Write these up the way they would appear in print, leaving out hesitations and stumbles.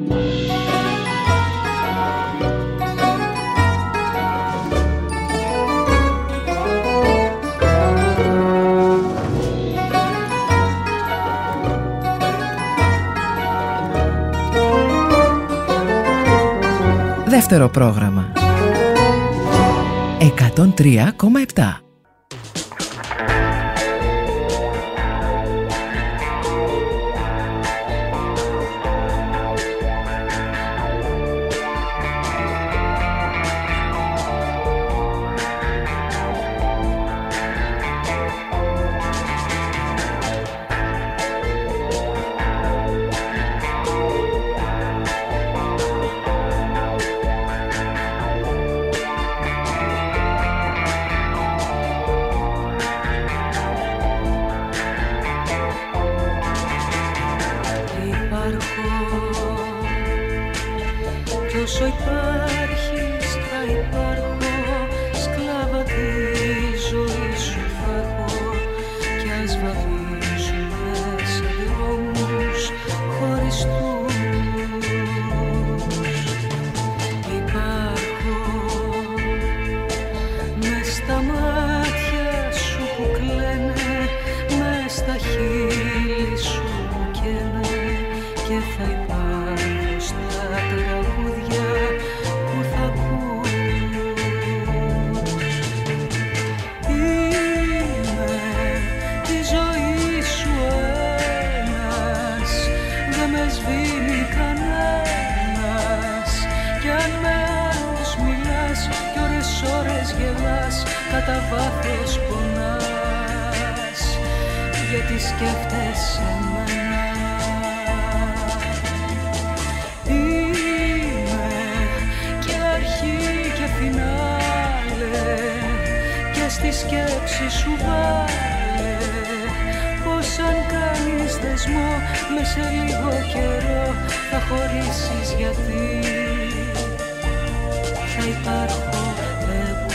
Δεύτερο πρόγραμμα 103,7. Όσο υπάρχεις θα υπάρχω, σκλάβα τη ζωή σου θα έχω, κι ας βαδίζουμε σε δρόμους χωριστούς. Υπάρχω μες στα μάτια σου που κλαίνε, μες στα χείλη σου που καίνε, και θα υπάρχω στα τραγούδια που θα ακούς. Είμαι τη ζωή σου ένας, δεν με σβήνει κανένας, κι αν με άλλους μιλάς κι ώρες γελάς, κατά βάθος πονάς, γιατί σκέφτεσαι εμένα. Στη σκέψη σου βάλε πως αν κάνεις δεσμό με σε λίγο καιρό θα χωρίσεις, γιατί θα υπάρχω εγώ.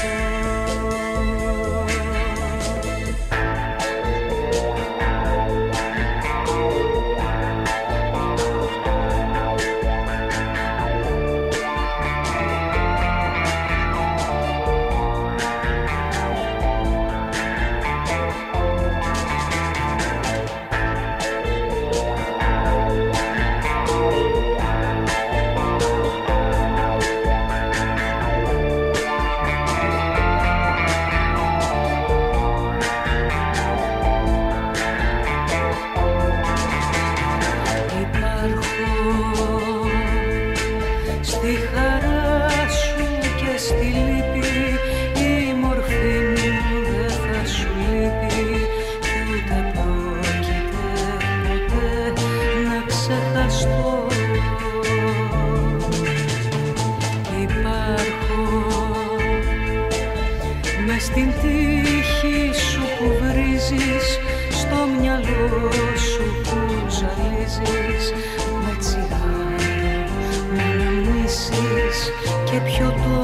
Στην τύχη σου που βρίζεις, στο μυαλό σου που ζαλίζεις, με τσιγάρο, με αναμνήσεις και πιωτό.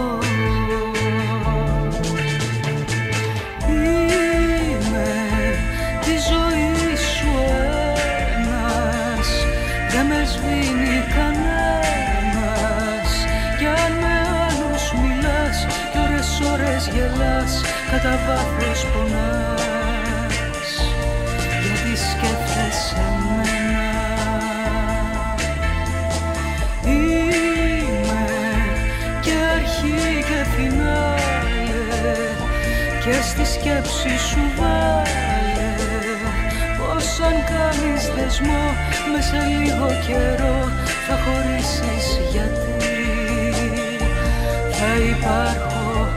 Είμαι τη ζωή σου ένας, δεν με σβήνει κανένας, κι αν με άλλους μιλάς κι ώρες γελάς, κατά βάθος πονάς, γιατί σκέφτεσαι εμένα. Είμαι και αρχή και φινάλε, και στη σκέψη σου βάλε πως αν κάνεις δεσμό με σε λίγο καιρό θα χωρίσεις, γιατί θα υπάρχω.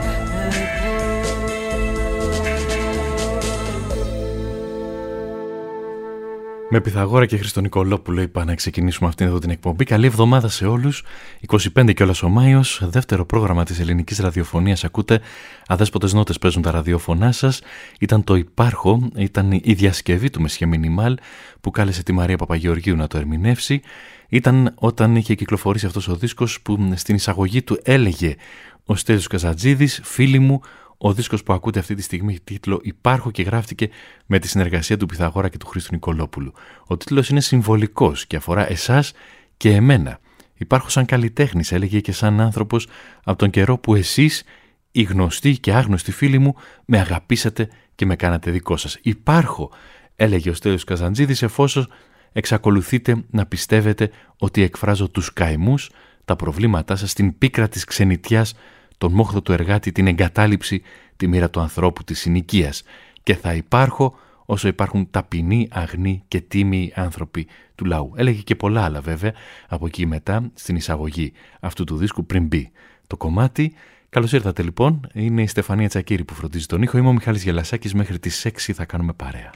Με Πυθαγόρα και Χρήστο Νικολόπουλο είπα να ξεκινήσουμε αυτήν εδώ την εκπομπή. Καλή εβδομάδα σε όλους. 25 κιόλας ο Μάιος, δεύτερο πρόγραμμα της ελληνικής ραδιοφωνίας. Ακούτε αδέσποτες νότες παίζουν τα ραδιοφωνά σας. Ήταν το Υπάρχω, ήταν η διασκευή του Μεσχέ Μινιμάλ που κάλεσε τη Μαρία Παπαγεωργίου να το ερμηνεύσει. Ήταν όταν είχε κυκλοφορήσει αυτός ο δίσκος που στην εισαγωγή του έλεγε ο Στέλιος Καζατζίδης, φίλοι μου, ο δίσκος που ακούτε αυτή τη στιγμή έχει τίτλο «Υπάρχω» και γράφτηκε με τη συνεργασία του Πυθαγόρα και του Χρήστου Νικολόπουλου. Ο τίτλος είναι συμβολικός και αφορά εσάς και εμένα. Υπάρχω σαν καλλιτέχνης, έλεγε, και σαν άνθρωπος από τον καιρό που εσείς, οι γνωστοί και άγνωστοι φίλοι μου, με αγαπήσατε και με κάνατε δικό σας. Υπάρχω, έλεγε ο Στέλιος Καζαντζίδης, εφόσον εξακολουθείτε να πιστεύετε ότι εκφράζω τους καημούς, τα προβλήματά σας, την πίκρα της ξενιτιάς, τον μόχθο του εργάτη, την εγκατάλειψη, τη μοίρα του ανθρώπου, της συνοικίας. Και θα υπάρχω όσο υπάρχουν ταπεινοί, αγνοί και τίμιοι άνθρωποι του λαού. Έλεγε και πολλά άλλα βέβαια από εκεί μετά στην εισαγωγή αυτού του δίσκου πριν μπει το κομμάτι. Καλώς ήρθατε λοιπόν, είναι η Στεφανία Τσακίρη που φροντίζει τον ήχο, είμαι ο Μιχάλης Γελασάκης, μέχρι τις 6 θα κάνουμε παρέα.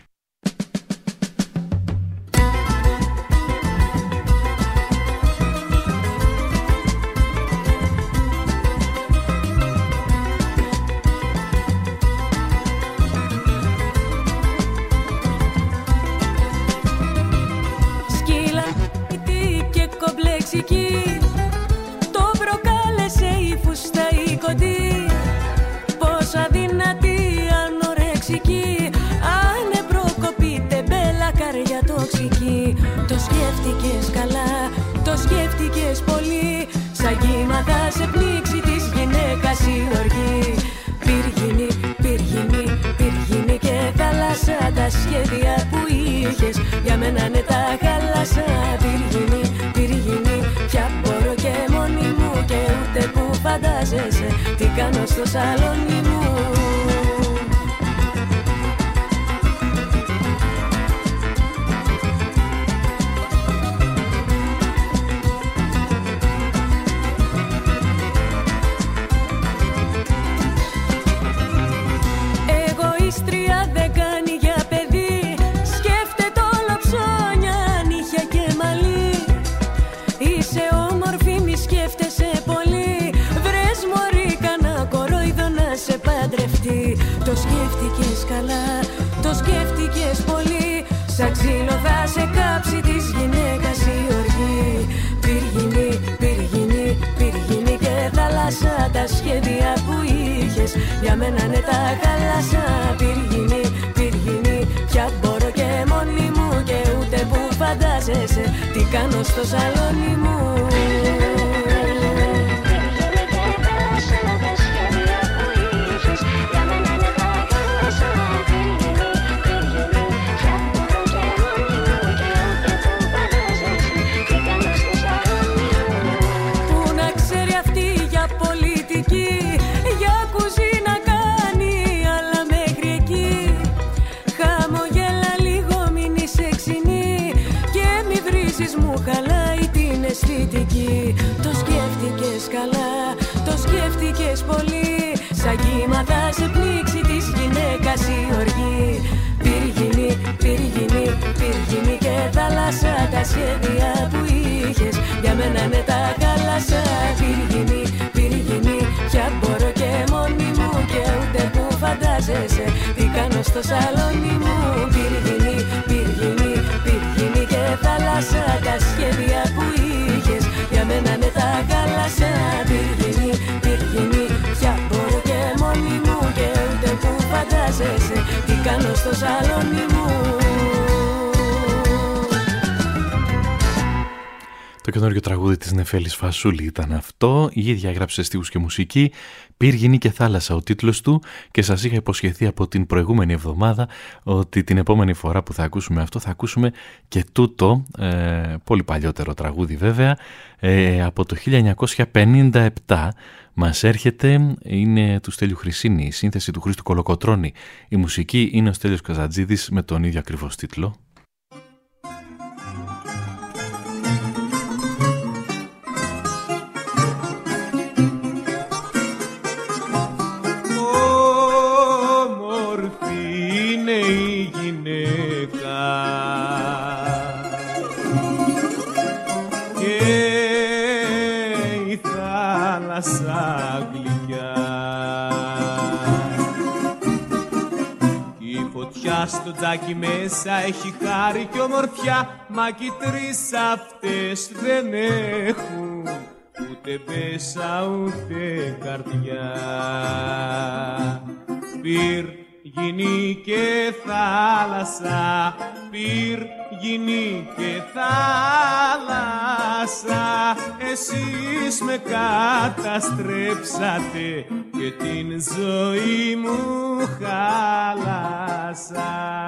Το προκάλεσε η φούστα η κοντή, πως αδυνατή ανορεξική, ανεπροκοπή τεμπέλα καρδιά τοξική. Το σκέφτηκες καλά, το σκέφτηκες πολύ, σαν κύματα σε πνίξει της γυναίκας η οργή. Πυργίνη, πυργίνη, πυργίνη και θάλασσα, τα σχέδια που είχες για μένα ναι τα χάλασα. Πυργίνη, πυργίνη, πια μπορώ και μόνη μου, και ούτε που φαντάζεσαι τι κάνω στο σαλόνι μου. Εγωίστρια δεν κάνει για παιδί, σκέφτεται όλο ψώνια, νύχια και μαλλί. Είσαι όμορφη, μη σκέφτεσαι πολύ, βρες μωρή κανένα κορόιδο να σε παντρευτεί. Το σκέφτηκες καλά, το σκέφτηκες πολύ, σαν ξύλο θα σε κάψει της γυναίκας η οργή. Πυργίνη, πυργίνη, πυργίνη και θάλασσα, τα σχέδια που είχες για μένα ναι τα χάλασα. Πυργίνη, πυργίνη, πια μπορώ και μόνη μου, και ούτε που φαντάζεσαι τι κάνω στο σαλόνι μου. Μου χαλάει την αισθητική. Το σκέφτηκες καλά, το σκέφτηκες πολύ, σαν κύματα σε πνίξει της γυναίκας η οργή. Πυργίνη, πυργίνη, πυργίνη και θάλασσα, τα σχέδια που είχες για μένα ναι τα χάλασα. Πυργίνη, πυργίνη, πια μπορώ και μόνη μου, και ούτε που φαντάζεσαι τι κάνω στο σαλόνι μου. Πυργίνη, πυργίνη, πυργίνη και θάλασσα, τα σχέδια που είχες για μένα ναι τα χάλασα. Πυργίνη, πυργίνη, πια μπορώ και μόνη μου, και ούτε που φαντάζεσαι τι κάνω στο σαλόνι μου. Το καινούργιο τραγούδι της Νεφέλης Φασούλη ήταν αυτό. Η ίδια έγραψε στίχους και μουσική. Πύργινη και θάλασσα ο τίτλος του, και σας είχα υποσχεθεί από την προηγούμενη εβδομάδα ότι την επόμενη φορά που θα ακούσουμε αυτό θα ακούσουμε και τούτο, πολύ παλιότερο τραγούδι βέβαια, από το 1957 μας έρχεται, είναι του Στέλιου Χρυσίνη, η σύνθεση του Χρήστου Κολοκοτρώνη. Η μουσική είναι ο Στέλιος Καζαντζίδης με τον ίδιο ακριβώς τίτλο. Στο τζάκι μέσα έχει χάρη και ομορφιά, μα κι οι τρεις αυτές δεν έχουν ούτε πέσα ούτε καρδιά. γυνή και θάλασσα, πυρ, γυνή και θάλασσα. Εσείς με καταστρέψατε και την ζωή μου χάλασα.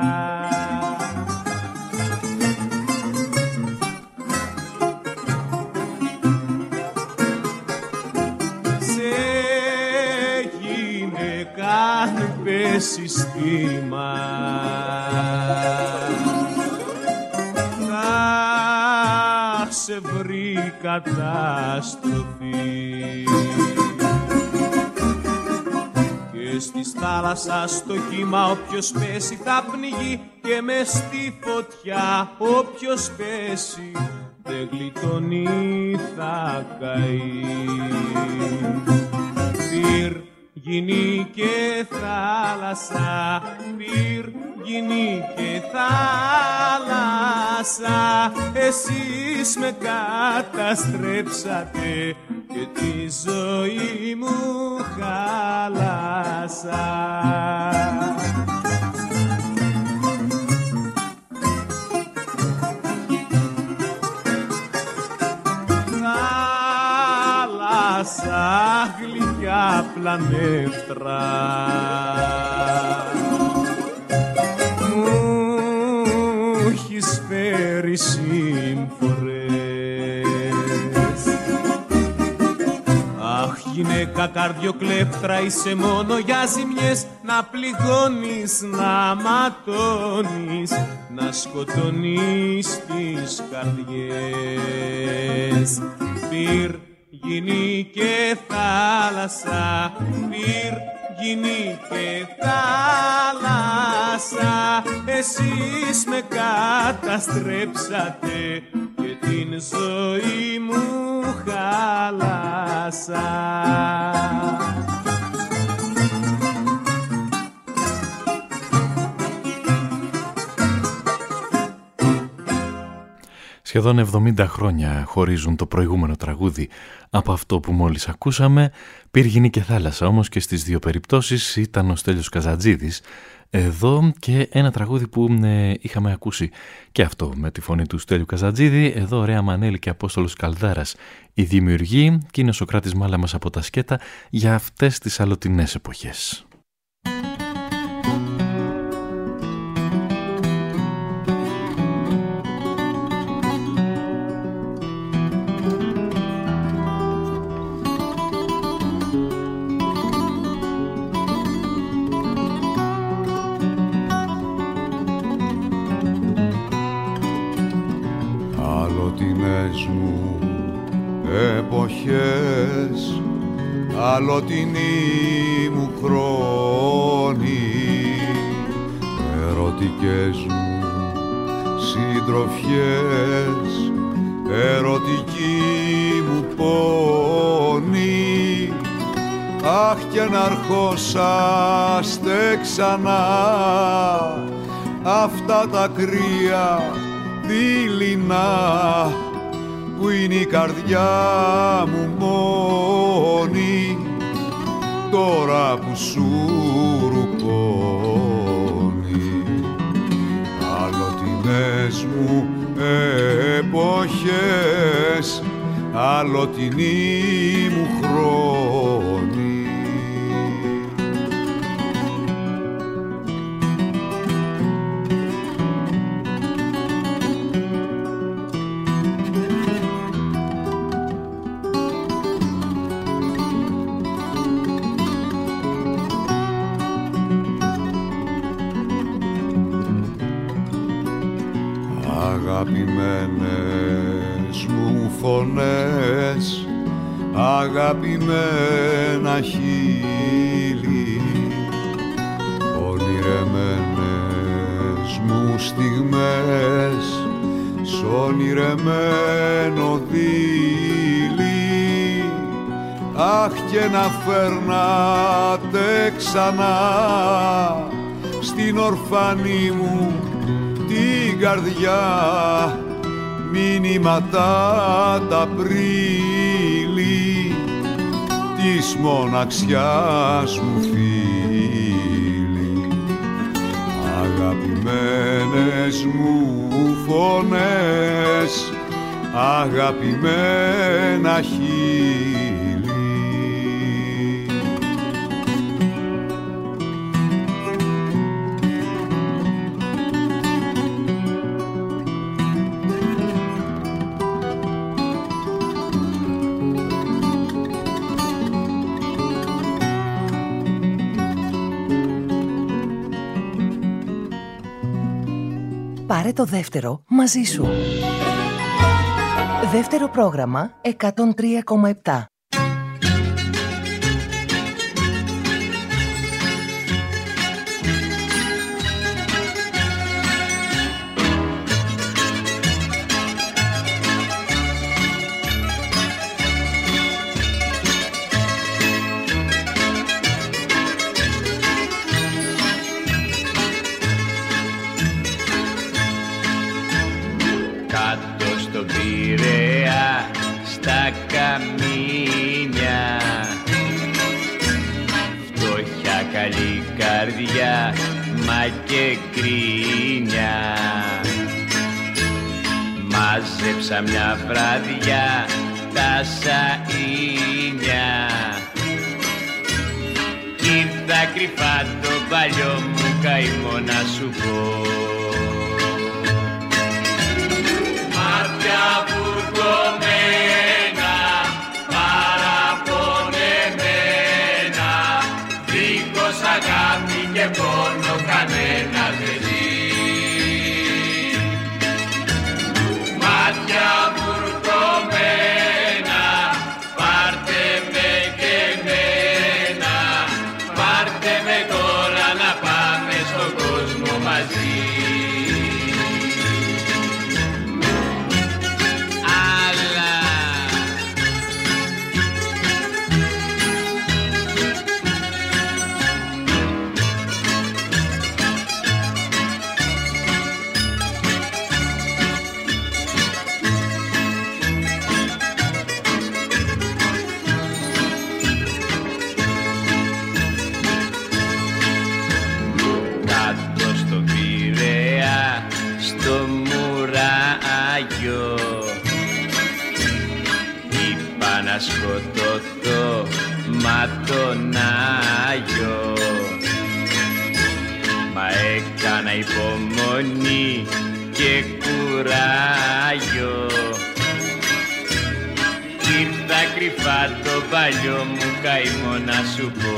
Αν πέσει στήμα θα σε βρει καταστροφή και στη θάλασσα στο κύμα όποιος πέσει θα πνιγεί και μες στη φωτιά όποιος πέσει δεν γλιτώνει θα καεί. Γυνή και θάλασσα, πυρ, γυνή και θάλασσα. Εσείς με καταστρέψατε και τη ζωή μου χάλασα. Θάλασσα γλυκιά πλανεύτρα μου έχεις φέρει σύμφορες. Αχ γυναίκα καρδιοκλέφτρα είσαι μόνο για ζημιές, να πληγώνεις, να ματώνεις, να σκοτώνεις τις καρδιές. Πυρ, γυνή και θάλασσα, πυρ, γυνή και θάλασσα. Εσείς με καταστρέψατε και την ζωή μου χάλασα. Σχεδόν 70 χρόνια χωρίζουν το προηγούμενο τραγούδι από αυτό που μόλις ακούσαμε. Πυρ, γυνή και θάλασσα όμως και στις δύο περιπτώσεις ήταν ο Στέλιος Καζατζίδης εδώ, και ένα τραγούδι που είχαμε ακούσει και αυτό με τη φωνή του Στέλιου Καζατζίδη. Εδώ Ρέα Μανέλη και Απόστολος Καλδάρας οι δημιουργοί, και είναι ο Σωκράτης Μάλαμας από τα σκέτα για αυτές τις αλλοτινές εποχές. Εποχές, αλλοτινή μου χρόνη, ερωτικές μου συντροφιές, ερωτική μου πόνη. Αχ και να αρχόσαστε ξανά αυτά τα κρύα δειλινά που είναι η καρδιά μου μόνη, τώρα που σου ρουπώνει. Αλλοτινές μου εποχές, αλλοτινή μου χρόνη. Αγαπημένες μου φωνές, αγαπημένα χείλη, ονειρεμένες μου στιγμές, σ' ονειρεμένο δίλη. Αχ και να φέρνατε ξανά στην ορφανή μου την καρδιά μηνύματα τα πρίλη της μοναξιάς μου φίλη. αγαπημένες μου φωνές, αγαπημένα χείλη. Πάρε το δεύτερο μαζί σου. Δεύτερο πρόγραμμα 103,7. Στα καμίνια, φτώχεια, καλή καρδιά, μα και κρίνια. Μάζεψα μια βράδια τα σαΐνια κι ήρθα κρυφά το παλιό μου καημό να σου πω. Μάτια βουρκωμένα, παραπονεμένα, δίχως αγάπη και πόνο κανένα δεν ζει. Μάτια βουρκωμένα, πάρτε με και εμένα, πάρτε με τώρα να πάμε στον κόσμο μαζί. Είπα να σκοτωθώ μα τον Άγιο, μα έκανα υπομονή και κουράγιο. Ήρθα κρυφά το παλιό μου καημό να σου πω.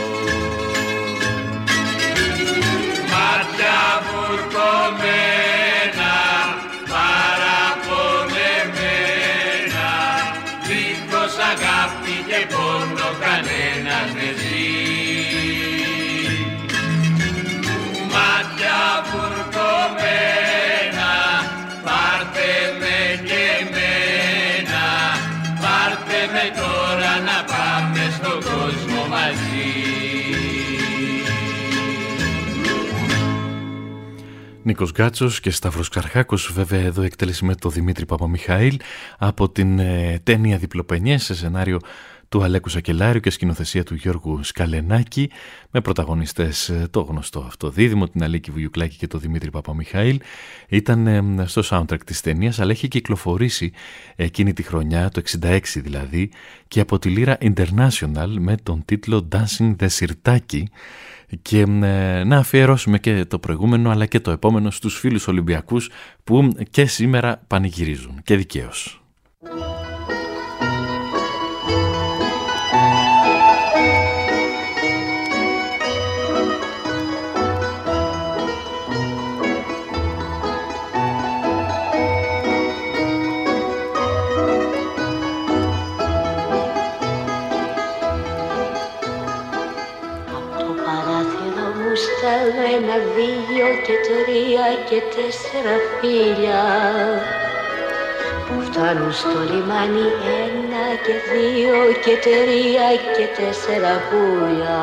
Μάτια βουρκωμένα, παραπονεμένα, δίχως αγάπη και πόνο κανένας δεν ζει. Μάτια βουρκωμένα, πάρτε με και εμένα, πάρτε με τώρα να πάμε στον κόσμο μαζί. Νίκος Γκάτσος και Σταύρος Καρχάκος, βέβαια εδώ εκτέλεση με το Δημήτρη Παπαμιχαήλ από την ταινία Διπλοπενιές σε σενάριο του Αλέκου Σακελάριου και σκηνοθεσία του Γιώργου Σκαλενάκη, με πρωταγωνιστές το γνωστό αυτό δίδυμο, την Αλίκη Βουγιουκλάκη και το Δημήτρη Παπαμιχαήλ. Ήταν στο soundtrack της ταινίας, αλλά έχει κυκλοφορήσει εκείνη τη χρονιά, το 66 δηλαδή, και από τη Λύρα International με τον τίτλο Dancing the Sirtaki. Και να αφιερώσουμε και το προηγούμενο αλλά και το επόμενο στους φίλους Ολυμπιακούς που και σήμερα πανηγυρίζουν, και δικαίως. Ένα, δύο και τρία και τέσσερα φίλια που φτάνουν στο λιμάνι, ένα και δύο και τρία και τέσσερα πουλιά.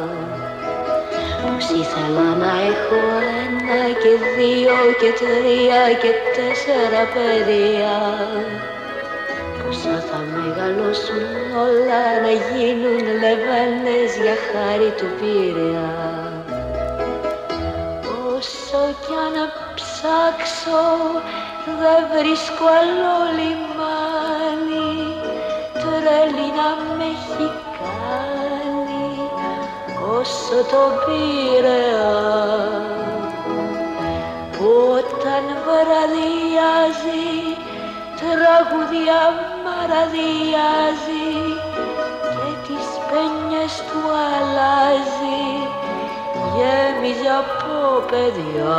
Πως ήθελα να έχω ένα και δύο και τρία και τέσσερα παιδιά. Πως θα μεγαλώσουν όλα να γίνουν λεβένες για χάρη του Πειραιά. Όσο κι αν ψάξω δεν βρίσκω άλλο λιμάνι, τρέλη να με έχει κάνει όσο το Πειραιά, που όταν βραδιάζει τραγουδιά μαραδιάζει και τις πένιες του αλλάζει, γέμιζε από παιδιά.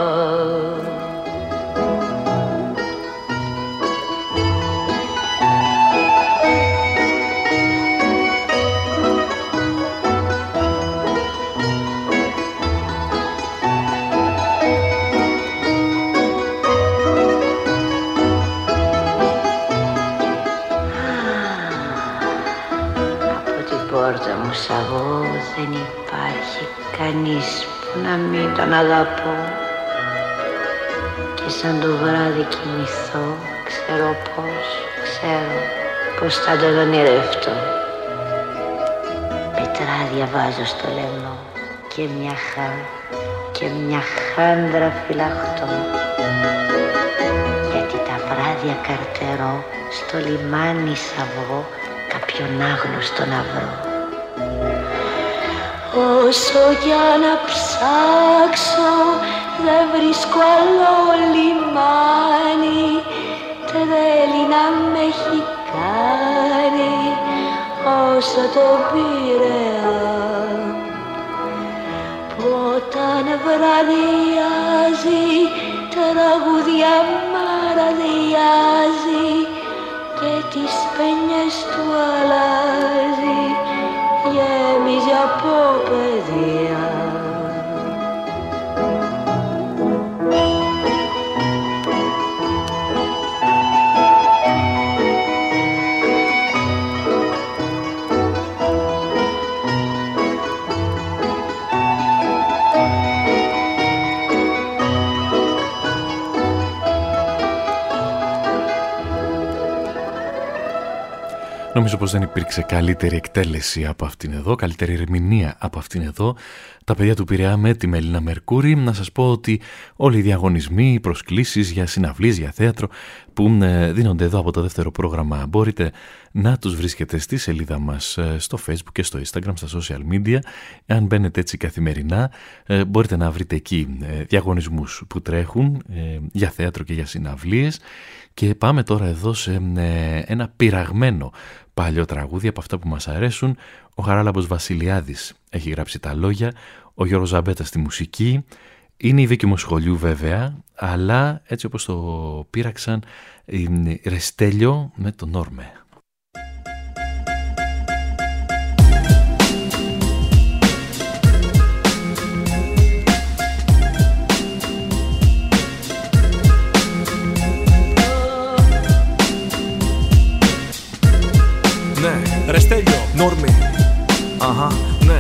Πόρτα μου σαγώ δεν υπάρχει κανείς που να μην τον αγαπώ, και σαν το βράδυ κοιμηθώ ξέρω πως θα τον ονειρευτώ. Πετράδια βάζω στο λαιμό και μια χάντρα φυλαχτώ, γιατί τα βράδια καρτερώ στο λιμάνι σαβώ κάποιον άγνωστο να βρω. Όσο κι αν ψάξω δεν βρίσκω άλλο λιμάνι, τρέλη να με έχει κάνει όσο το Πειραιά, που όταν βραδιάζει τραγουδιά μαραδιάζει και τις πένιες του αλλάζει, γέμιζε από παιδιά. Νομίζω πως δεν υπήρξε καλύτερη εκτέλεση από αυτήν εδώ, καλύτερη ερμηνεία από αυτήν εδώ. Τα παιδιά του Πειραιά με τη Μελίνα Μερκούρη. Να σας πω ότι όλοι οι διαγωνισμοί, οι προσκλήσεις για συναυλίες, για θέατρο που δίνονται εδώ από το δεύτερο πρόγραμμα, μπορείτε να τους βρίσκετε στη σελίδα μας στο Facebook και στο Instagram, στα social media. Αν μπαίνετε έτσι καθημερινά, μπορείτε να βρείτε εκεί διαγωνισμούς που τρέχουν για θέατρο και για συναυλίες. Και πάμε τώρα εδώ σε ένα πειραγμένο παλιό τραγούδι από αυτά που μας αρέσουν. Ο Χαράλαμπος Βασιλιάδης έχει γράψει τα λόγια, ο Γιώργος Ζαμπέτας στη μουσική. Είναι η Βίκη Μοσχολιού βέβαια, αλλά έτσι όπως το πείραξαν η Ρεστέλιο με τον Νόρμε. Ρεστέλιο, Νόρμη. Αχα, ναι.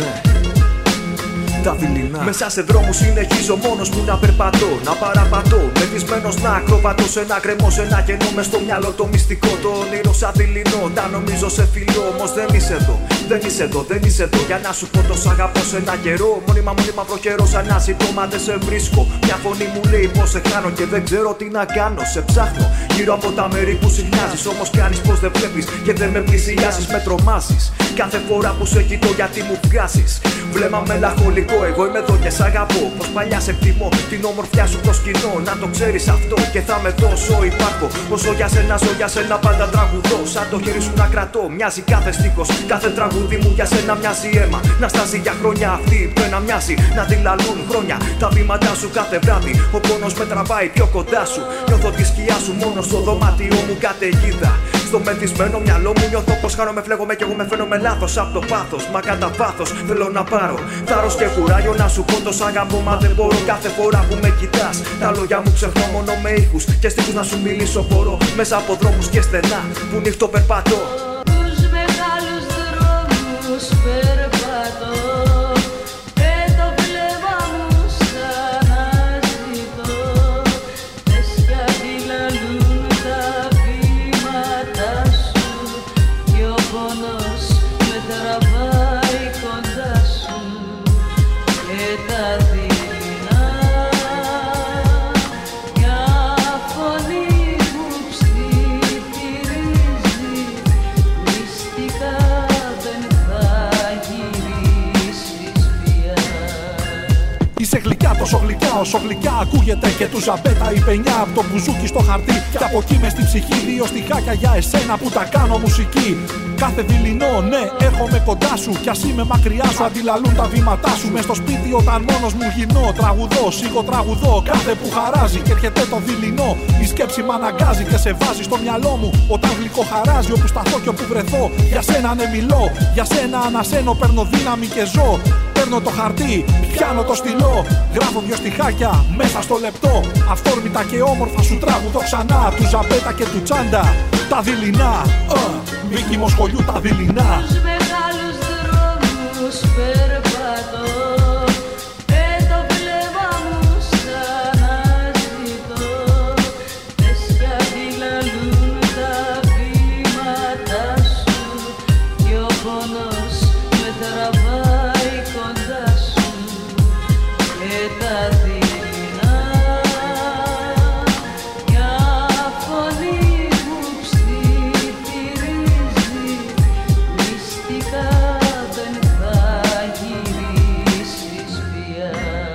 Τα δειλινά. Μέσα σε δρόμους συνεχίζω μόνος μου να περπατώ, να παραπατώ. Μεθυσμένος να ακροβατώ σε ένα γκρεμό, σε ένα κενό. Μες στο μυαλό το μυστικό, το όνειρο σαν δειλινό. Τα νομίζω σε φιλό, όμως δεν είσαι εδώ. Δεν είσαι εδώ για να σου πω το σ' αγαπώ σε ένα καιρό. Μόνιμα προχερώ σαν να ζητώ, μα δεν σε βρίσκω. Μια φωνή μου λέει πως σε χάνω και δεν ξέρω τι να κάνω. Σε ψάχνω γύρω από τα μέρη που συχνιάζεις, όμως κάνεις πως δεν βλέπεις και δεν με πλησιάζεις, με τρομάζεις. Κάθε φορά που σε κοιτώ γιατί μου βγάζεις βλέμμα μελαγχολικό. Εγώ είμαι εδώ και σ' αγαπώ, πως παλιά σε εκτιμώ. Την όμορφιά σου προσκυνώ, να το ξέρεις αυτό. Και θα με δώσω υπάρχω, όσο για σένα ζω, για σένα πάντα τραγουδώ. Σαν το χέρι σου να κρατώ, μοιάζει κάθε στίχος. Κάθε τραγούδι μου για σένα μοιάζει αίμα. Να στάζει για χρόνια αυτή που ένα μοιάζει. Να τη λαλούν χρόνια τα βήματά σου κάθε βράδυ. Ο πόνος με τραβάει πιο κοντά σου. Νιώθω τη σκιά σου μόνο στο δωμάτιό μου καταιγίδα. Στο μεθυσμένο μυαλό μου νιώθω πως χάνομαι, φλέγομαι κι εγώ με φαίνομαι λάθος απ' το πάθος. Μα κατά βάθος θέλω να πάρω θάρρος και κουράγιο να σου πω το σ' αγαπώ. Μα δεν μπορώ κάθε φορά που με κοιτάς. Τα λόγια μου ξεχνώ μόνο με ήχους και στίχους να σου μιλήσω. Μπορώ μέσα από δρόμους και στενά που νύχτο περπατώ. Τους μεγάλους δρόμους περπατώ. τα δειλινά όσο γλυκιά ακούγεται και του ζαμπέτα η πενιά. Από το μπουζούκι στο χαρτί και από εκεί μες στη ψυχή. Δύο στιχάκια για εσένα που τα κάνω μουσική. Κάθε δειλινό, ναι, έρχομαι κοντά σου. Κι ας είμαι μακριά σου, αντιλαλούν τα βήματά σου. Μες στο σπίτι όταν μόνος μου γυρνώ, τραγουδώ, σιγοτραγουδώ. Κάθε που χαράζει και έρχεται το δειλινό. Η σκέψη μ' αναγκάζει και σε βάζει στο μυαλό μου. Όταν γλυκοχαράζει, όπου σταθώ και όπου βρεθώ. Για σένα ναι μιλώ, για σένα ανασένω. Παίρνω δύναμη και ζω. Παίρνω το χαρτί, πιάνω το στυλό. Γράφω δυο στιχάκια μέσα στο λεπτό. Αυθόρμητα και όμορφα σου τραγουδώ ξανά. Του Ζαμπέτα και του Τσάντα, τα δειλινά. Μίκη Μοσχολιού, τα δειλινά. Τους μεγάλους δρόμους περπατώ. Το βλέμμα μου σαν αζητώ. Πες γιατί λαλούν τα βήματα σου. Κι ο πόνος με τραβάει κοντά σου. Και τα δειλινά. Μια φωνή που ψιθυρίζει. Μυστικά δεν θα γυρίσεις πια.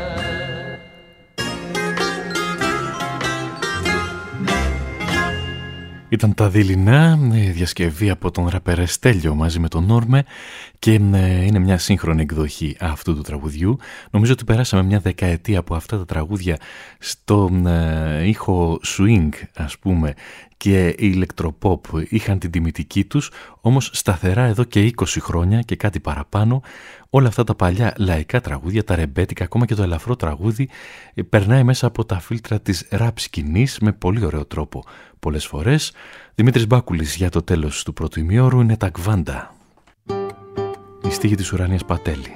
Ήταν τα δειλινά, διασκευή από τον ραπερ Στέλιο μαζί με τον Όρμε και είναι μια σύγχρονη εκδοχή αυτού του τραγουδιού. Νομίζω ότι περάσαμε μια δεκαετία από αυτά τα τραγούδια στον ήχο swing, ας πούμε, και η ηλεκτροπόπ είχαν την τιμητική τους, όμως σταθερά εδώ και 20 χρόνια και κάτι παραπάνω όλα αυτά τα παλιά λαϊκά τραγούδια, τα ρεμπέτικα, ακόμα και το ελαφρό τραγούδι περνάει μέσα από τα φίλτρα της ραπ σκηνής με πολύ ωραίο τρόπο πολλές φορές. Δημήτρης Μπάκουλης για το τέλος του πρώτου ημιώρου είναι τα Κβάντα, η στίχη της Ουράνιας Πατέλη.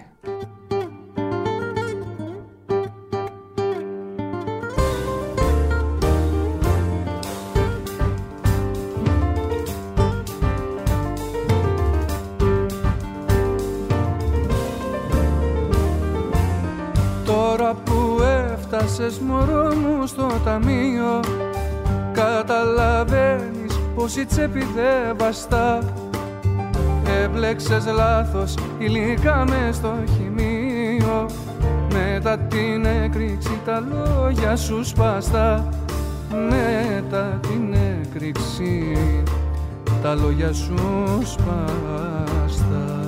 Τώρα που έφτασες μωρό μου στο ταμείο, καταλαβαίνεις πως η τσέπη δεν βαστά. Έμπλεξες λάθος υλικά μες στο χημείο. Μετά την έκρηξη τα λόγια σου σπαστά. Μετά την έκρηξη τα λόγια σου σπαστά.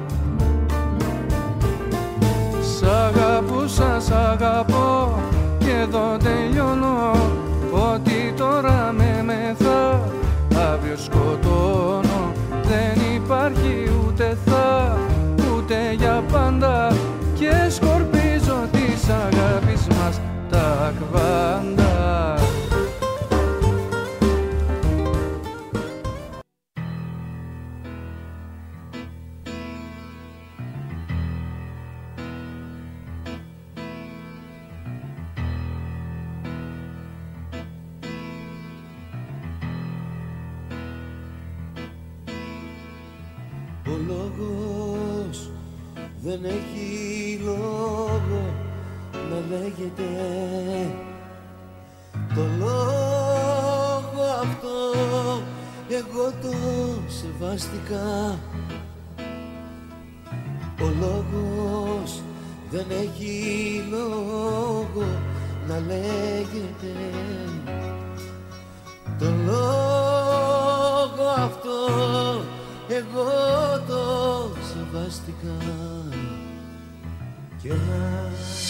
Σ' αγαπούσα, σ' αγαπώ και εδώ τελειώνω. Ότι τώρα με μεθά, αύριο σκοτώνω. Δεν υπάρχει ούτε θα, ούτε για πάντα. Και σκορπίζω της αγάπης μας τα κβάντα. Ο λόγος δεν έχει λόγο να λέγεται. Το λόγο αυτό εγώ το σεβάστηκα. Ο λόγος δεν έχει λόγο να λέγεται. Το λόγο αυτό εγώ το σεβάστηκα. Και ένα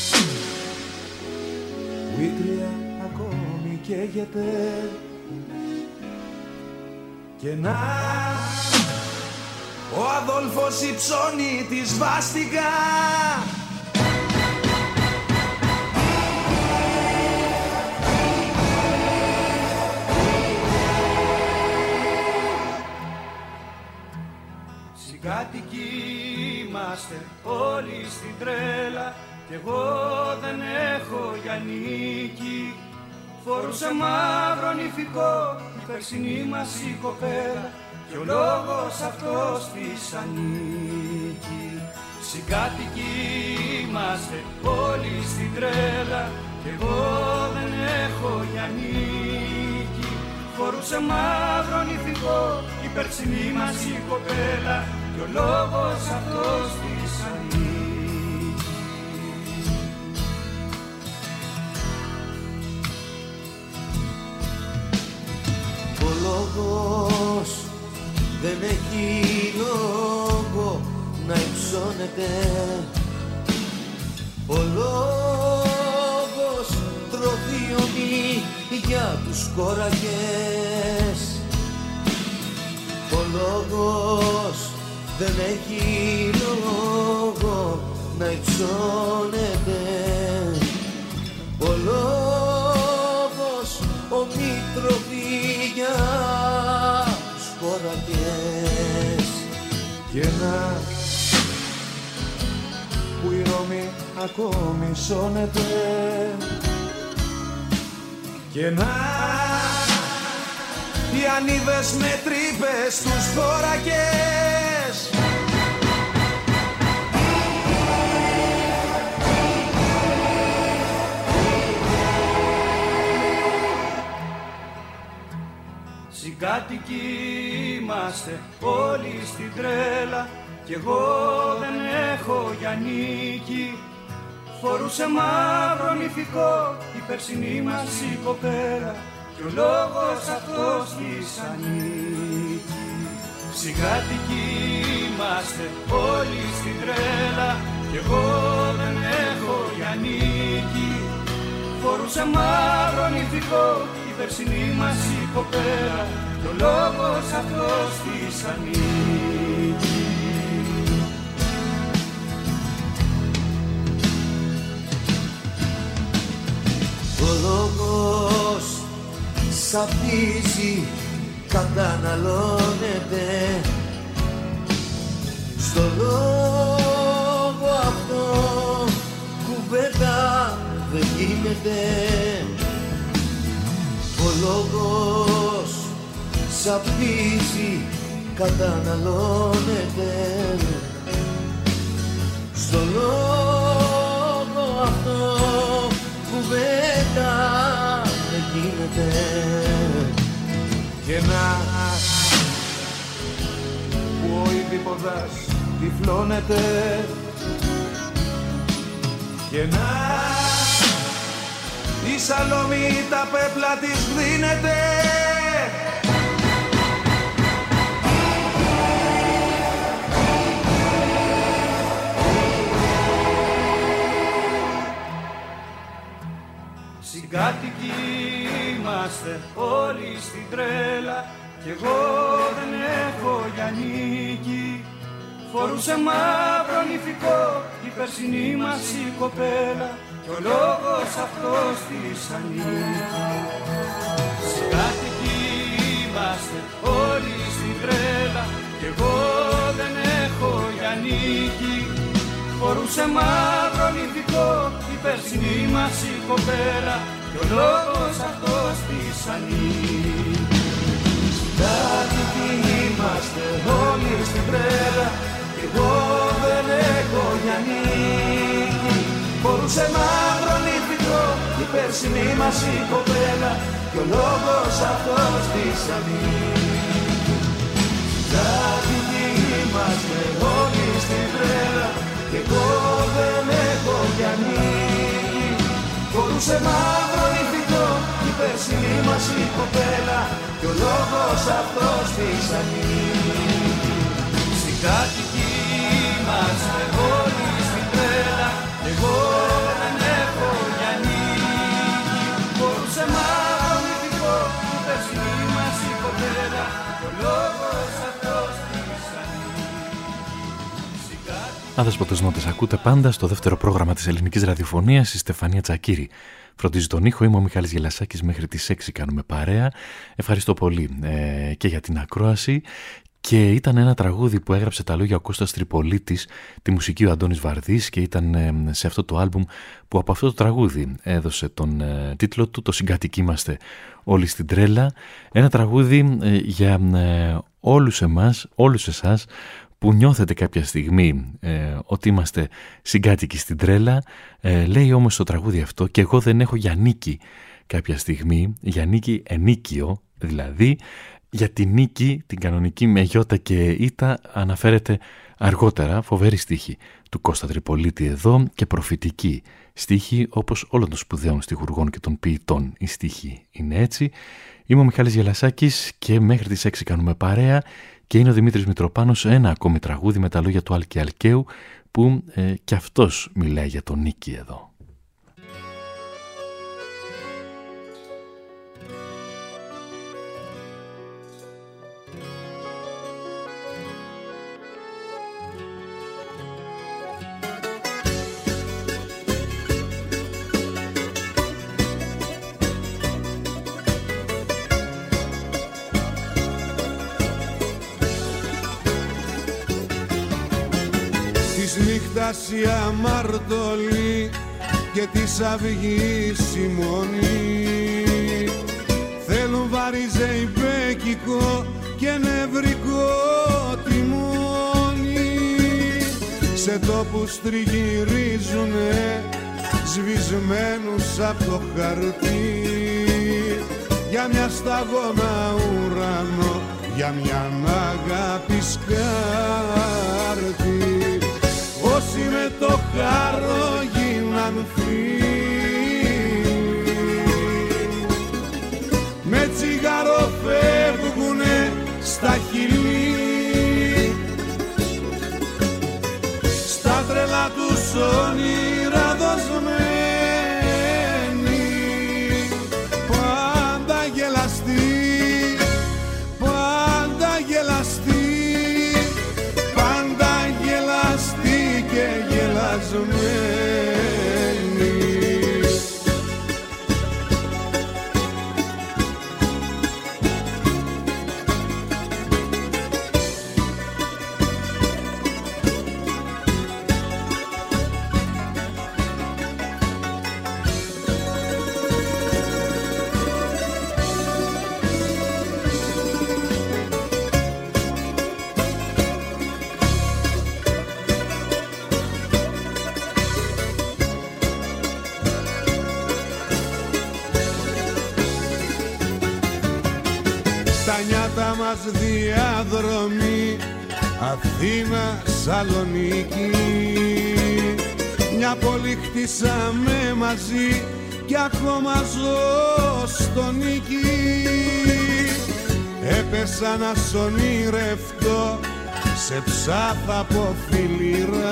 που η κρύα ακόμη καίγεται. Και να ο Αδόλφος υψώνει τη σβάστηκα. Κάτοικοι είμαστε όλοι στην τρέλα. Κι εγώ δεν έχω για νίκη. Φορούσε μαύρο νηφικό η περσινή μας η κοπέλα. Κι ο λόγος αυτός της ανήκει. Συγκάτοικοι είμαστε όλοι στην τρέλα. Κι εγώ δεν έχω για νίκη. Φορούσε μαύρο νηφικό η περσινή μας η κοπέλα. Και ο λόγος αυτός της ανήκει. λόγος δεν έχει λόγο να υψώνεται. Ο λόγος τροφιώνει για τους κόρακες. Ο λόγος δεν έχει λόγο να υψώνεται. Ο λόγος ομιτροφή για τους κόρακες. Και να που η Ρώμη ακόμη σώνεται. Και να οι ανίδες με τρύπες στους θώρακες. Συγκάτοικοι είμαστε όλοι στην τρέλα κι εγώ δεν έχω για νίκη. Φορούσε μαύρο νηφικό η περσινή μας η κοπέλα κι ο λόγος αυτός της ανήκει. Συγκάτοικοι είμαστε όλοι στην τρέλα κι εγώ δεν έχω για νίκη. Φορούσε μαύρο νηφικό η περσινή μας η κοπέλα κι ο λόγος αυτός της ανήκει. Ο λόγος σαπίζει, καταναλώνεται. Στο λόγο αυτό κουβέντα δεν γίνεται. Ο λόγος σαπίζει, καταναλώνεται. Στο λόγο αυτό κουβέντα δεν γίνεται. Και να που ο Ιδιποδάς τυφλώνεται. Και να η Σαλόμη τα πέπλα της δίνεται. Συγκάτοικοι είμαστε όλοι στην τρέλα κι εγώ δεν έχω για νίκη. Φορούσε μαύρο νηφικό η περσινή μας η κοπέλα κι ο λόγος αυτός της ανήκει. Συγκάτοικοι είμαστε όλοι στην τρέλα κι εγώ δεν έχω για νίκη. Φορούσε μαύρο νηφικό η περσινή μας η κοπέλα κι ο λόγος αυτός της ανήκει. Συγκάτοικοι είμαστε όλοι στην τρέλα κι εγώ δεν έχω για νίκη. Φορούσε μαύρο νηφικό η περσινή μας η κοπέλα κι ο λόγος αυτός της ανήκει. Συγκάτοικοι είμαστε όλοι στην τρέλα κι εγώ δεν έχω για νίκη. Φορούσε μαύρο νηφικό η περσινή μας η κοπέλα κι ο λόγος αυτός της ανήκει. Συγκάτοικοι είμαστε όλοι στην τρέλα κι εγώ δεν έχω για νίκη. Φορούσε μαύρο νηφικό η περσινή μας η κοπέλα κι ο λόγος αυτός της ανήκει. Αδέσποτες νότες ακούτε πάντα στο δεύτερο πρόγραμμα της ελληνικής ραδιοφωνίας, η Στεφανία Τσακύρη. Φροντίζει τον ήχο, είμαι ο Μιχάλης Γελασάκης, μέχρι τις 6 κάνουμε παρέα. Ευχαριστώ πολύ και για την ακρόαση. Και ήταν ένα τραγούδι που έγραψε τα λόγια ο Κώστας Τρυπολίτης, τη μουσική ο Αντώνης Βαρδής, και ήταν σε αυτό το άλμπουμ που από αυτό το τραγούδι έδωσε τον τίτλο του, το «Συγκάτοικοι είμαστε όλοι στην τρέλα». Ένα τραγούδι για όλους εμάς, όλους εσάς που νιώθετε κάποια στιγμή ότι είμαστε συγκάτοικοι στην τρέλα. Λέει όμως το τραγούδι αυτό, και εγώ δεν έχω για νίκη κάποια στιγμή, για νίκη ενίκιο δηλαδή, Για τη νίκη, την κανονική με γιώτα και ήτα, αναφέρεται αργότερα, φοβερή στίχη του Κώστα Τριπολίτη εδώ και προφητική στίχη όπως όλων των σπουδαίων στιχουργών και των ποιητών. Η στίχη είναι έτσι. Είμαι ο Μιχάλης Γελασάκης και μέχρι τις 6 κάνουμε παρέα και είναι ο Δημήτρης Μητροπάνος, ένα ακόμη τραγούδι με τα λόγια του Άλκη Αλκαίου που και αυτός μιλάει για τον νίκη εδώ. Η αμαρτωλή και της αυγής η μονή θέλουν βαριζεϊμπέκικο και νευρικό τιμόνι, σε τόπους τριγυρίζουνε σβησμένους απ' το χαρτί, για μια σταγόνα ουρανό, για μια αγάπη σκάρτη. Όσοι με το χάρο γίναν φίλοι, με τσιγάρο φεύγουνε στα χειλή, στα τρελά τους όνειρα δοσμένοι, πάντα γελαστοί, πάντα γελαστοί, και γελασμένοι. Μας διαδρομή Αθήνα Σαλονίκη, μια πόλη χτίσαμε μαζί κι ακόμα ζω στο νίκη. Έπεσα να σ' ονειρευτώ σε ψάθα από φιλήρα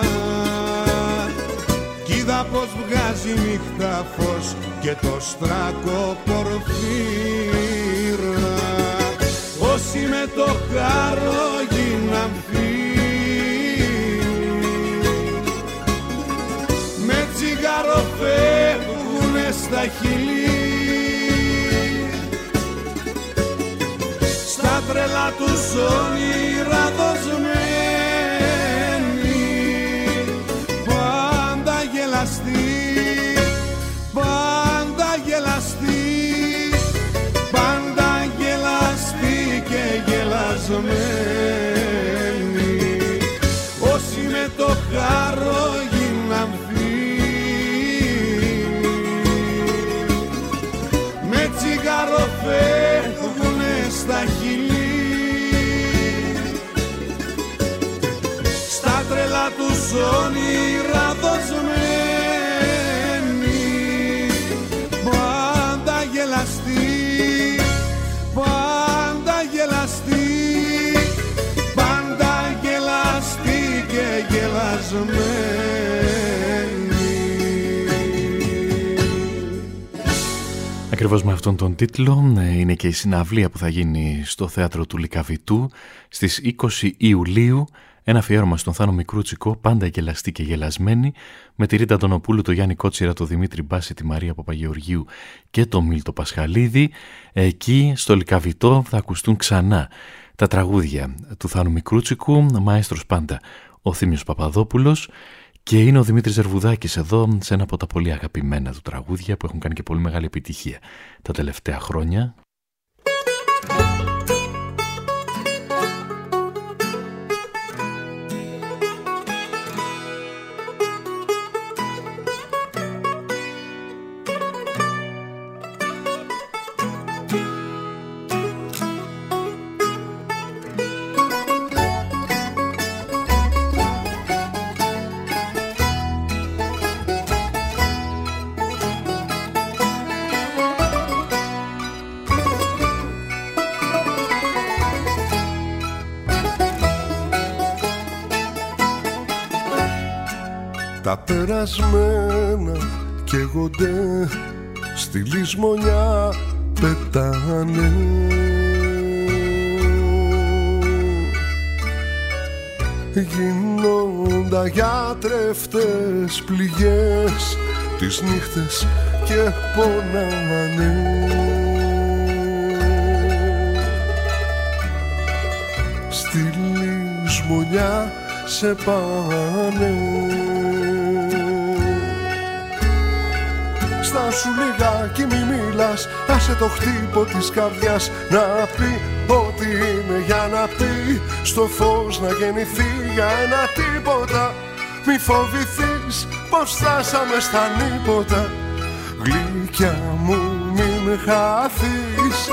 κι είδα πως βγάζει νύχτα φως και το στράκο πορφύρα. Όσοι με το χάρο γίναν φίλοι, με τσιγάρο φεύγουνε στα χειλή, στα τρελά τους όνειρα δοσμένοι, πάντα γελαστοί, πάντα γελαστοί, πάντα γελαστοί και γελασμένοι. Όσοι με το χάρο γίναν φίλοι, με τσιγάρο φεύγουνε στα χειλή, στα τρελά τους όνειρα δοσμένοι, πάντα γελαστοί, πάντα γελαστοί, πάντα γελαστοί και γελασμένοι. Ακριβώς με αυτόν τον τίτλο είναι και η συναυλία που θα γίνει στο θέατρο του Λυκαβητού στις 20 Ιουλίου. Ένα αφιέρωμα στον Θάνο Μικρούτσικο, πάντα γελαστή και γελασμένη, με τη Ρίτα Αντωνοπούλου, το Γιάννη Κότσιρα, το Δημήτρη Μπάση, τη Μαρία Παπαγεωργίου και το Μίλτο Πασχαλίδη. Εκεί στο Λυκαβητό θα ακουστούν ξανά τα τραγούδια του Θάνου Μικρούτσικου, μαέστρος πάντα ο Θήμιος Παπαδόπουλος, και είναι ο Δημήτρης Ζερβουδάκης εδώ σε ένα από τα πολύ αγαπημένα του τραγούδια που έχουν κάνει και πολύ μεγάλη επιτυχία τα τελευταία χρόνια. Τα περασμένα καίγονται, στη λησμονιά πετάνε. Γίνονται αγιάτρευτες πληγές, τις νύχτες και πονάνε. Στη λησμονιά σε πάνε. Στάσου λιγάκι μη μιλάς, άσε το χτύπο της καρδιάς να πει ό,τι είναι για να πει, στο φως να γεννηθεί για ένα τίποτα. Μη φοβηθείς πως φτάσαμε στα νύποτα, γλυκιά μου μην χαθείς.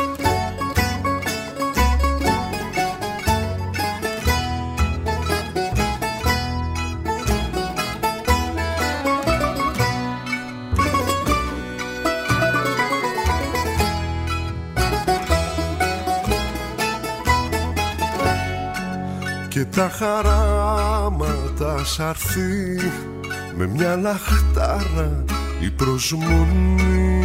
Και τα χαράματα σ' αρθεί με μια λαχτάρα η προσμονή.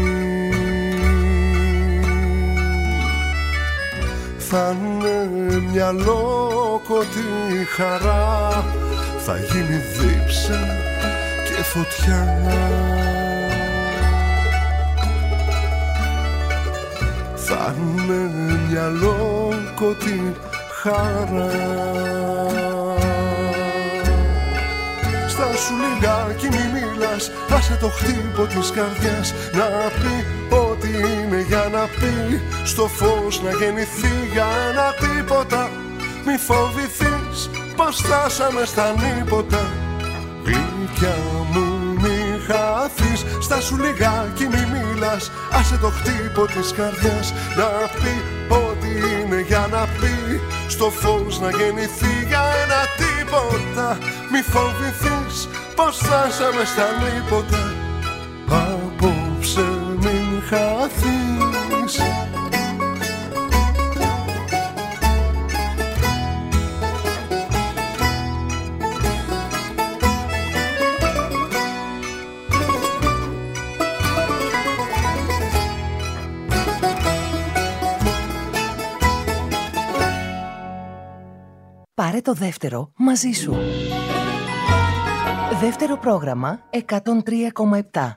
Θα είναι μια λόκοτη χαρά, θα γίνει δίψα και φωτιά. Θα είναι μια λόκοτη χαρά. Στάσου λιγάκι μη μιλάς, άσε το χτύπο της καρδιάς να πει ό,τι είναι για να πει, στο φως να γεννηθεί για ένα τίποτα. Μη φοβηθείς πως φτάσαμε στα νύποτα, γλυκιά μου μη χαθείς. Στάσου λιγάκι μη μιλάς, άσε το χτύπο της καρδιάς να πει ό,τι είναι για να πει, στο φως να γεννηθεί για ένα τίποτα. Μη φοβηθείς πως φτάσαμε στα νύποτα, απόψε μην χαθείς. Πάρε το δεύτερο μαζί σου. Δεύτερο πρόγραμμα 103,7.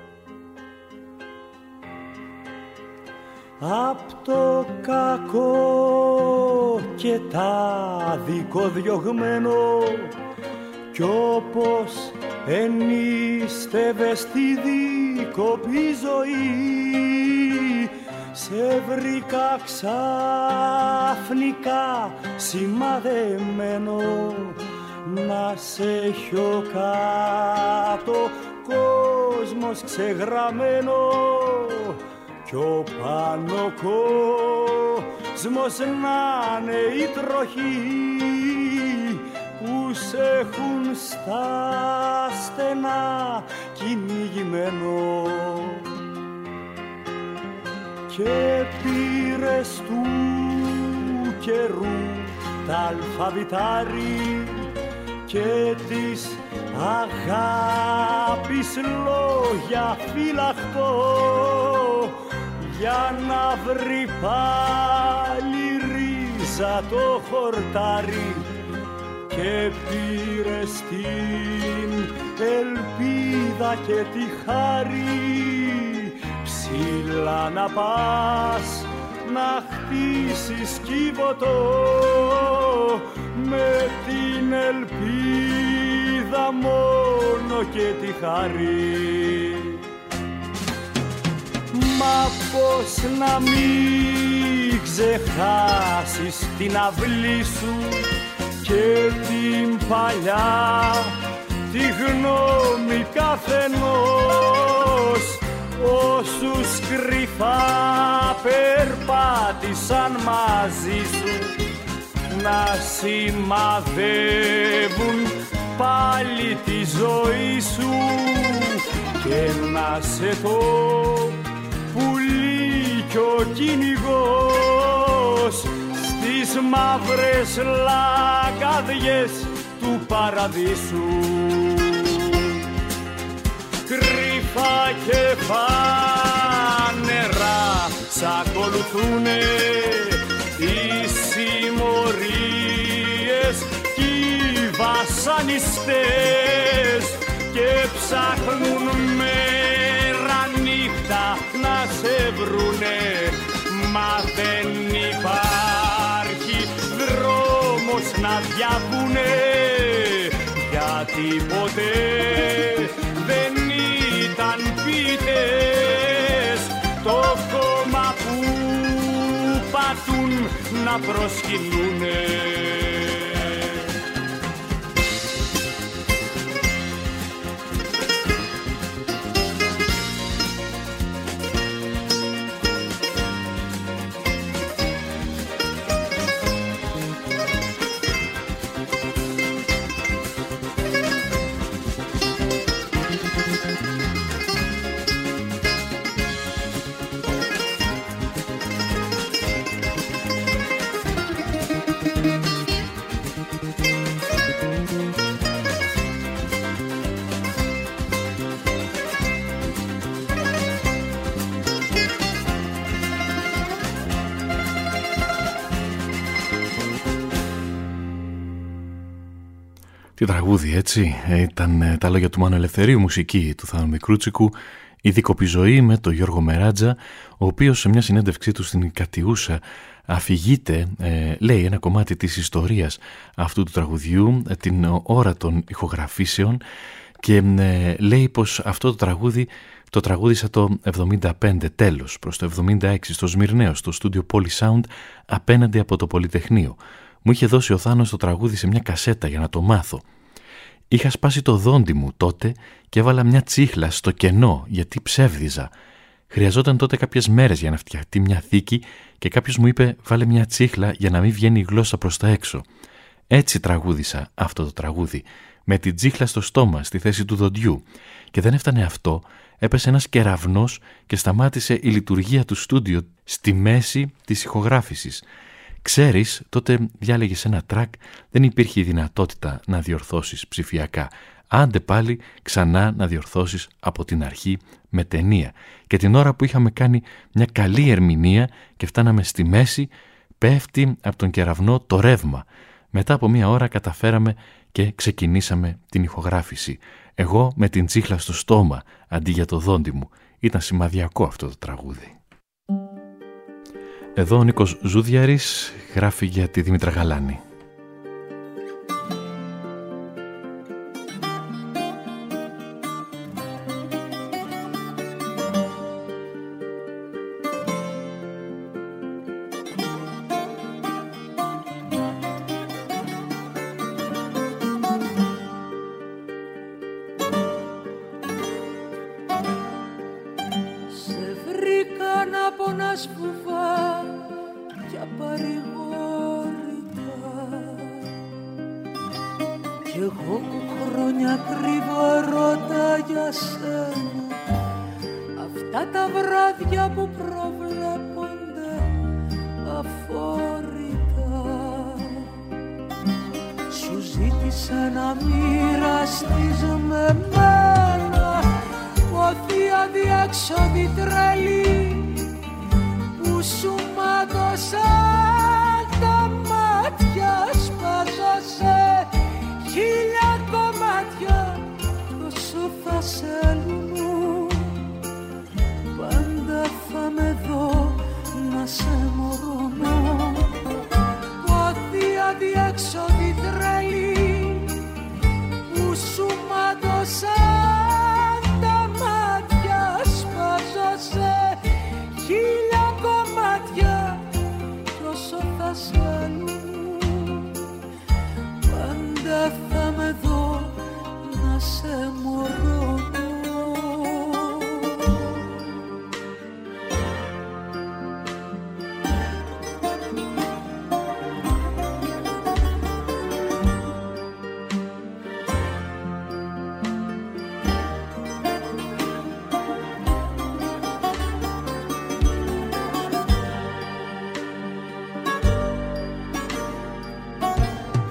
Απ' το κακό και τα δικοδιωγμένο κι όπως ενίστευες τη δίκοπη ζωή, σε βρήκα ξαφνικά σημαδεμένο να σε έχω κάτω, κόσμος ξεγραμμένο κι ο πάνω κόσμος να είναι η τροχή που σε έχουν στα στενά κυνηγημένο. Και πήρες του καιρού τα αλφαβητάρι και της αγάπης λόγια φυλαχτώ για να βρει πάλι ρίζα το χορτάρι. Και πήρες την ελπίδα και τη χάρη ψηλά να πας να χτίσεις κύβωτο με την ελπίδα μόνο και τη χαρή. Μα πώς να μην ξεχάσεις την αυλή σου και την παλιά τη γνώμη καθενός, όσους κρυφά περπάτησαν μαζί σου να σημαδεύουν πάλι τη ζωή σου και να σε το πουλί κι ο κυνηγός στις μαύρες λαγκαδιές του παραδείσου. κρυφά και φανερά σ' ακολουθούνε οι συμμορίες κι οι βασανιστές και ψάχνουν μέρα νύχτα να σε βρουνε, μα δεν υπάρχει δρόμος να διαβούνε, γιατί ποτέ δεν ήταν ποιητές το κόμμα που πατούν να προσκυνούνε. Τι τραγούδι, έτσι. Ήταν τα λόγια του Μάνου Ελευθερίου, μουσική του Θάνου Μικρούτσικου, η δίκοπη ζωή με τον Γιώργο Μεράτζα, ο οποίος σε μια συνέντευξή του στην Κατιούσα αφηγείται, λέει ένα κομμάτι της ιστορίας αυτού του τραγουδιού, την ώρα των ηχογραφήσεων, και λέει πως αυτό το τραγούδι το τραγούδισα το 75, τέλος, προς το 76 στο Σμυρναίο, στο στούντιο Polysound απέναντι από το Πολυτεχνείο. Μου είχε δώσει ο Θάνος το τραγούδι σε μια κασέτα για να το μάθω. Είχα σπάσει το δόντι μου τότε και έβαλα μια τσίχλα στο κενό γιατί ψεύδιζα. Χρειαζόταν τότε κάποιες μέρες για να φτιαχτεί μια θήκη και κάποιος μου είπε βάλε μια τσίχλα για να μην βγαίνει η γλώσσα προς τα έξω. Έτσι τραγούδισα αυτό το τραγούδι, με την τσίχλα στο στόμα στη θέση του δοντιού. Και δεν έφτανε αυτό, έπεσε ένας κεραυνός και σταμάτησε η λειτουργία του στούντιο στη μέση της ηχογράφησης. Ξέρεις, τότε διάλεγες ένα τρακ, δεν υπήρχε η δυνατότητα να διορθώσεις ψηφιακά. Άντε πάλι ξανά να διορθώσεις από την αρχή με ταινία. Και την ώρα που είχαμε κάνει μια καλή ερμηνεία και φτάναμε στη μέση, πέφτει από τον κεραυνό το ρεύμα. Μετά από μια ώρα καταφέραμε και ξεκινήσαμε την ηχογράφηση. Εγώ με την τσίχλα στο στόμα αντί για το δόντι μου. Ήταν σημαδιακό αυτό το τραγούδι. Εδώ ο Νίκος Ζούδιαρης γράφει για τη Δήμητρα Γαλάνη.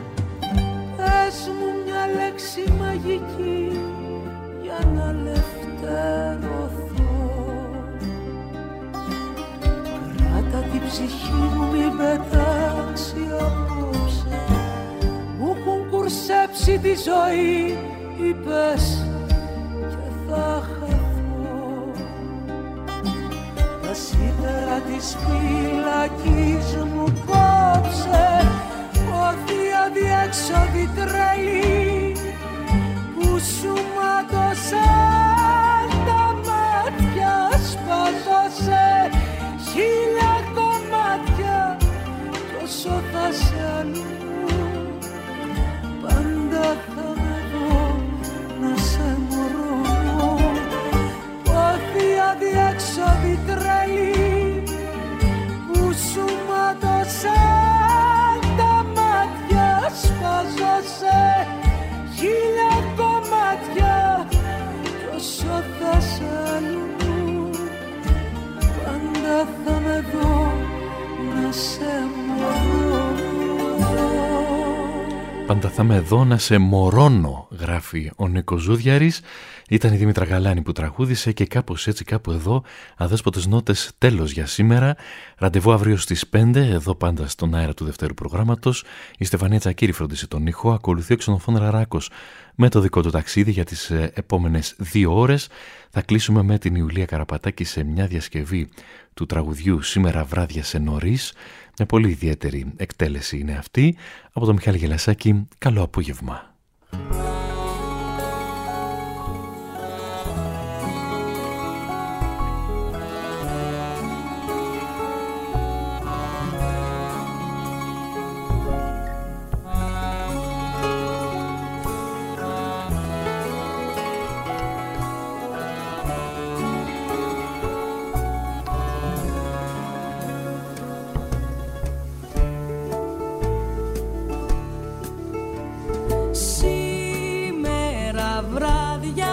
Πες μου μια λέξη μαγική για να λεφτώ στερωθώ. Κράτα την ψυχή μου μη πετάξει απόψε, μου έχουν κουρσέψει τη ζωή, είπες και θα χαθώ. Τα σίδερα της φυλακής μου κόψε, όρθιοι αδιέξοδοι τρελοί που σου μάτωσαν τα μάτια, σπάζω σε χίλια κομμάτια κι όσο θα σε αλλού πάντα θα με δω να σε μωρώνω. Όρθιοι αδιέξοδοι τρελοί που σου μάτωσαν τα μάτια, σπάζω σε χίλια κομμάτια κι όσο θα σε αλλού πάντα θα με δω να σε μωρώνω. Πάντα θα με δω να σε μωρώνω, γράφει ο Νίκος Ζούδιαρης. Ήταν η Δήμητρα Γαλάνη που τραγούδισε και κάπως έτσι, κάπου εδώ, Αδέσποτες Νότες, τέλος για σήμερα. Ραντεβού αύριο στις 5, εδώ πάντα στον αέρα του δευτέρου προγράμματος. Η Στεφανία Τσακίρη φρόντισε τον ήχο, ακολουθεί ο Ξενοφών Ραράκος με το δικό του ταξίδι για τις επόμενες 2 ώρες. Θα κλείσουμε με την Ιουλία Καραπατάκη σε μια διασκευή του τραγουδιού «Σήμερα βράδια σε νωρίς». Μια πολύ ιδιαίτερη εκτέλεση είναι αυτή. Από τον Μιχάλη Γελασάκη, καλό απόγευμα. Σήμερα βράδια